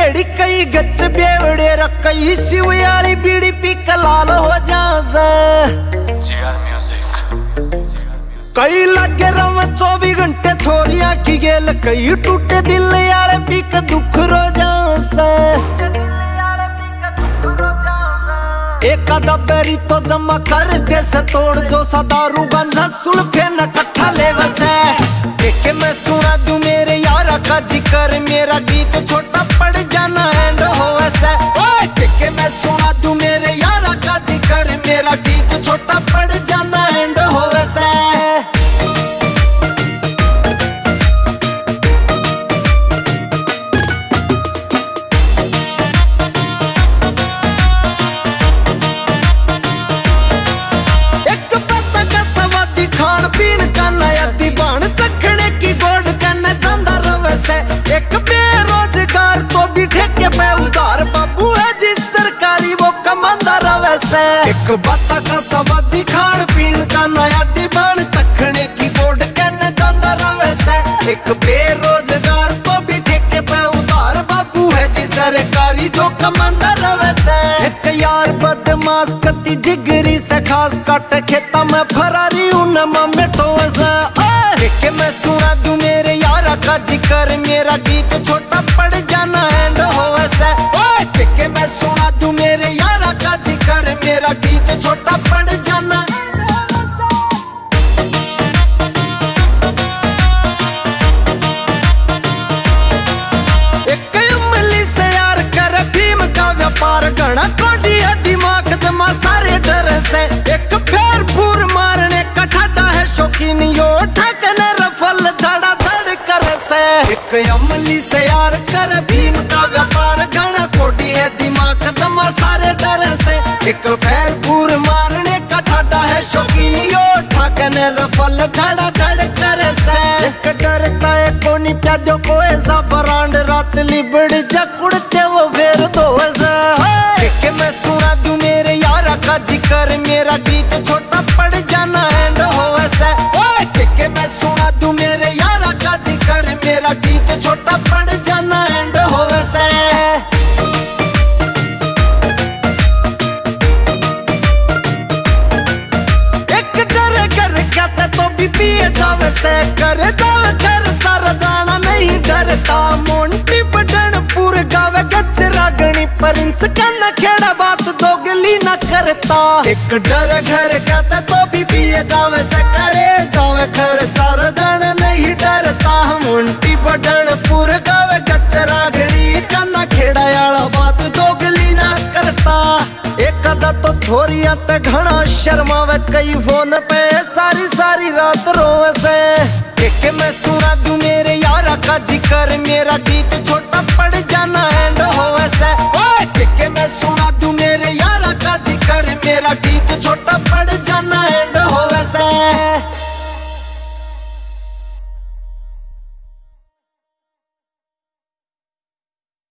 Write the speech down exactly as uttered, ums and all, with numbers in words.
बेड़ी कई गच बेवड़े रकई शिवयाली बीड़ी पी कलाल हो जासा कई लगे रव चौबीस घंटे छोरिया की गेल कई टूटे दिल याले पी के दुख रो जासा एक दबेरी तो जमा कर दे से तोड़ जो सदारू गंजा सुल्फे न कट्ठा ले वसे देखे मैं सुना दूं मेरे यारा का जिक्र मेरा गीत छोटा पड़ जाना एंड हो वैसे देखे मैं सुना दूं मेरे यारा का जिक्र मेरा गीत छोटा पड़ जाना एंड हो वैसे एक बेरोजगार तो भी ठेके पे उधार बाबू है जिस सरकारी वो कमांदा रवे से एक बाता का सवादी खान पीन का नया दीवान तखने की बोर्ड कहने जांदा रवे से एक बेरोजगार तो भी ठेके पे उधार बाबू है जिस सरकारी जो कमांदा रवे से एक यार बदमाश कती जिगरी से खास काट खेता में फरारी उनमा मेटो से देखे मैं सुना दूं मेरे यारा का जिक्र मेरा गीत छोटा पड़ जाना एंड हो ऐसा देखे मैं सुना दूं मेरे यारा का जिक्र मेरा गीत छोटा पड़ जाना एक उंगली से यार कर भीम का व्यापार घना कोडी है दिमाग जमा सारे डर से एक फेर फूर मारने का ठाडा है शौकीन यो ठकने रफल धड़ा धड़ कर से एक अमली से यार कर भीम का व्यापार घना कोडी है दिमाग दमा सारे डर से एक फेर फूर मारने का ठाडा है शौकीन यो ठकने रफल धड़ा धड़ कर से एक डरता है कोनी प्यादो को ऐसा बरांड रात लिबड़ जकुड़ते वो फेर दो ऐसा देखे मैं सुना दूं मेरे यारा का जिक्र मेरा गीत छोटा पड़ जाना एंड हो ऐसा देखे मैं सुना दूं मेरे यारा का जिक्र मेरा गीत छोटा पड़ जाना एंड हो ऐसा एक डर कर कहते तो भी पिए जावे से कर जावे कर सारा जाना नहीं डरता मोंटी बटन पूर गावे गच रागणी परिंस कन्ना खेड़ा बात दोगली न करता एक डर घर कहता तो भी पिए जावे से करे जावे घर सारा जाना नहीं डरता मोंटी बटन पूर गावे गच रागणी कन्ना खेड़ा याला बात दोगली न करता एक अदा तो छोरिया ते घना शर्मावे कई फोन पे सारी सारी रात रोवे से देखे मैं सुना दूं मेरे यारा का जिक्र मेरा गीत छोटा पड़ जाना है